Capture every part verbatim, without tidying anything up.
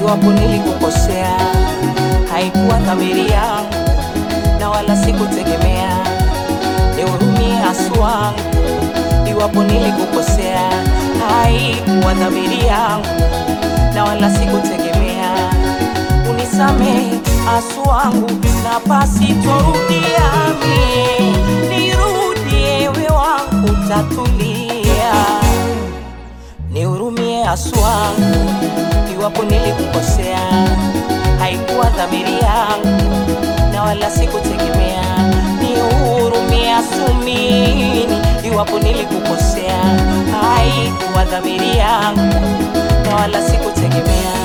iwapo nilikukosea, haikuwa dhamiri yangu na wala sikutegemea. Nihurumie haswa, iwapo nilikukosea, haikuwa dhamiri yangu na wala sikutegemea. Unisamehe haswangu na pasitorudia mie, nirudie ewe wangu tatulia. Nihurumie haswangu, iwapo nilikukosea, haikuwa dhamiri yangu na wala sikutegemea. Nihurumie asumini, iwapo nilikukosea, haikuwa dhamiri yangu na wala sikutegemea.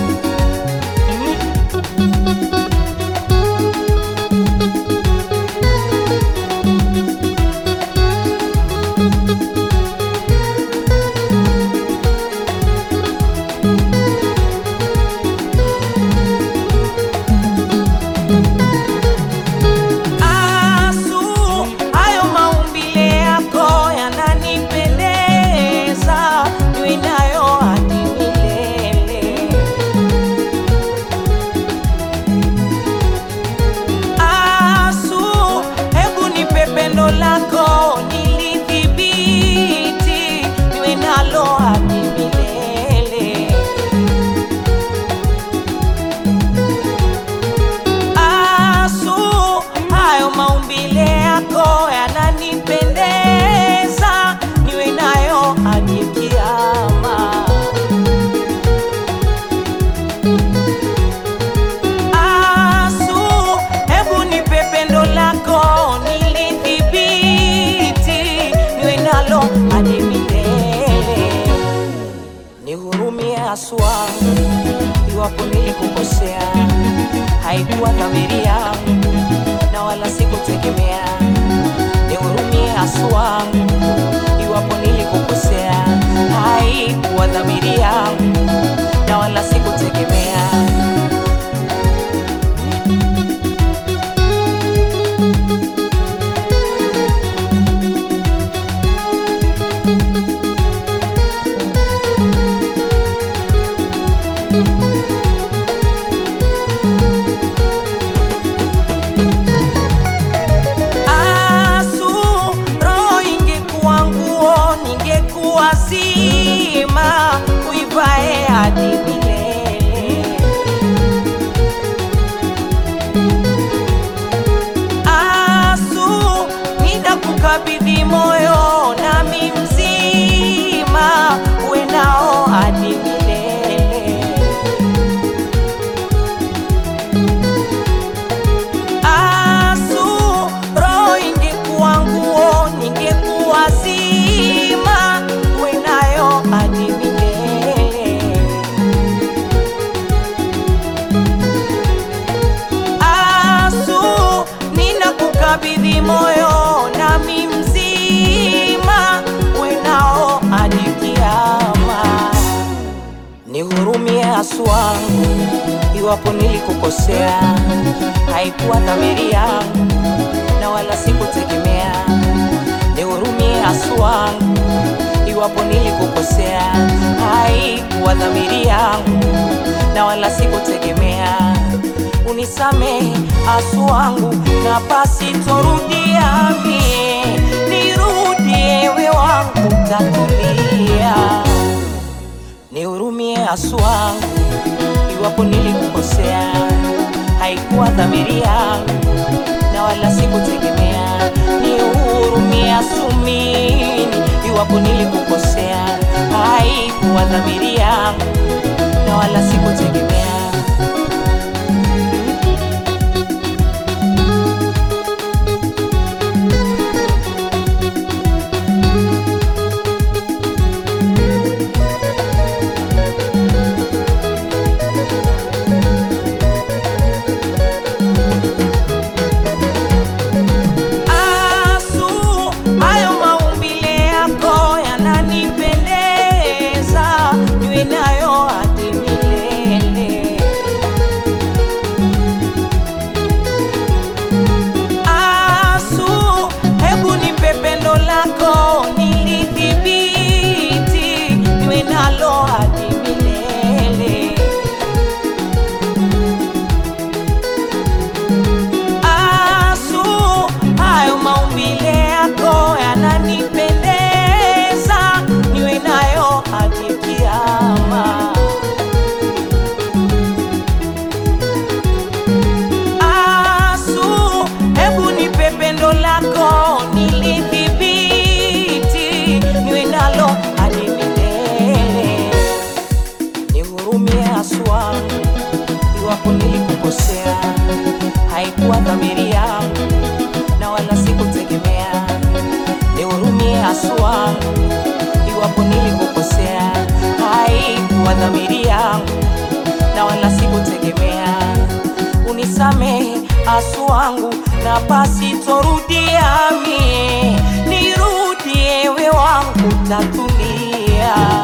Lako nilidhibiti, niwe nalo hadi milele. Asu, hayo maumbile yako yananipendeza, niwe nayo hadi kiyama. Asu, hebu nipe pendo lako hadi milele. Nihurumie haswa, iwapo nilikukosea, haikuwa dhamiri yangu na wala sikutegemea. Nihurumie haswa, iwapo nilikukosea, haikuwa dhamiri yangu na wala sikutegemea. Wazima uivae hadi milele. Asu, ninakukabidhi moyo nami mzima, uwe nao hadi milele. Asu, roho ingekuwa nguo ningekuwa zima, hadi milele. Asu, ninakukabidhi moyo nami mzima, uwe nao hadi kiyama. Nihurumie haswangu, iwapo nilikukosea, haikuwa dhamiri yangu na wala sikutegemea. Nihurumie haswangu, iwapo nilikukosea, haikuwa dhamiri yangu na wala sikutegemea. Unisamehe haswangu na pasitorudia mie, nirudie ewe wangu tatulia. Nihurumie haswangu, iwapo nilikukosea, haikuwa dhamiri yangu na wala sikutegemea. Nihurumie asumini, iwapo nilikukosea, haikuwa dhamiri yangu na wala sikutegemea. Nayo nihurumie haswa iwapo nilikukosea. Haikuwa dhamiri yangu na wala sikutegemea. Nihurumie haswa iwapo nilikukosea. Haikuwa dhamiri yangu na wala sikutegemea. Unisamehe asu wangu na basi torudia mie, nirudie we wangu tatulia.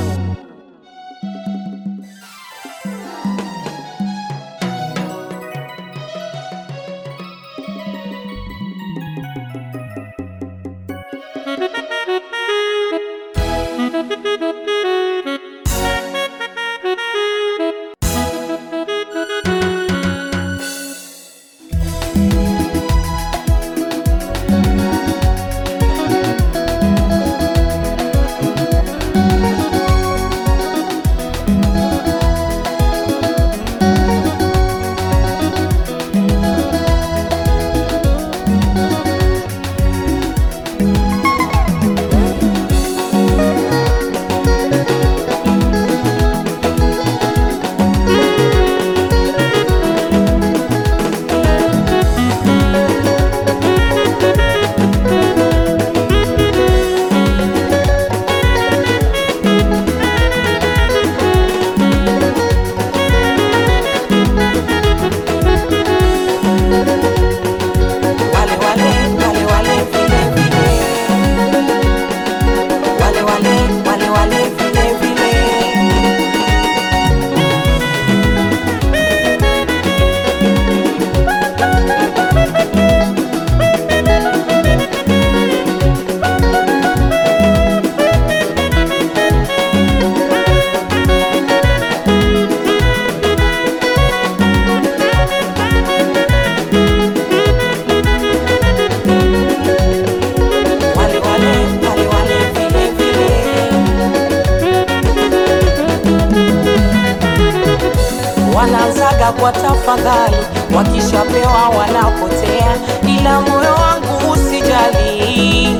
Wanaanzaga kwa tafadhali, wakishapewa wanapotea, ila moyo wangu usijali,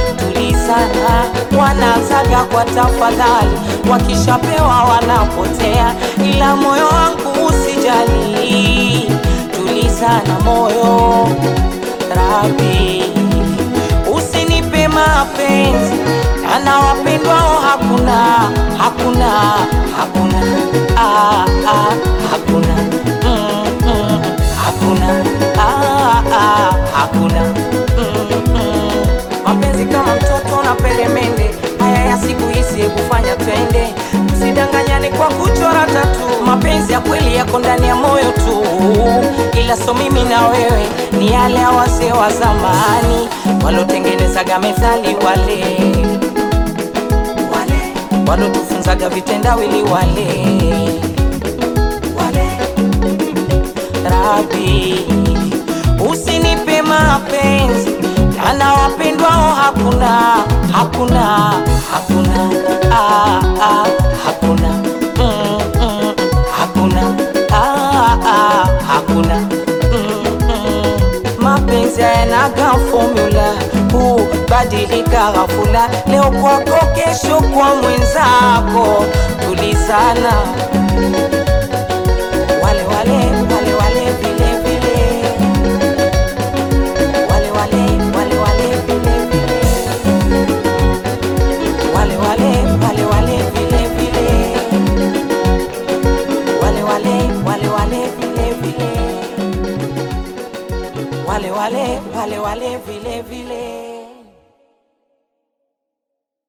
tulizana. Wanaanzaga kwa tafadhali, wakishapewa wanapotea, ila moyo wangu usijali, tulizana moyo. Rabi, usinipe mapenzi ana wapendwao hakuna, hakuna, hakuna, ah, ah, hakuna, mm, mm, hakuna, ah, ah, hakuna, mm, mm. Mapenzi kama mtoto na peremende, haya ya siku hizi kufanya twende, usidanganyane kwa kuchora tatu. Mapenzi ya kweli yako ndani ya moyo tu, ila so mimi na wewe, ni yale ya wazee wa zamani walotengenezaga methali, wale walotufunzaga vitendawili, wale wale. Rabi, usinipe mapenzi ana wapendwao hakuna, hakuna, hakuna, ah, ah, hakuna, mm, mm, hakuna, ah, ah, hakuna, mm, mm. Mapenzi yanaga formula, hubadilika ghafula, leo kwako kesho kwa mwenzako, tulizana. Wale wale, wale wale vile vile, wale wale, wale wale vile vile, wale wale, wale wale vile vile, wale wale, wale wale vile vile, wale wale, wale wale vile vile.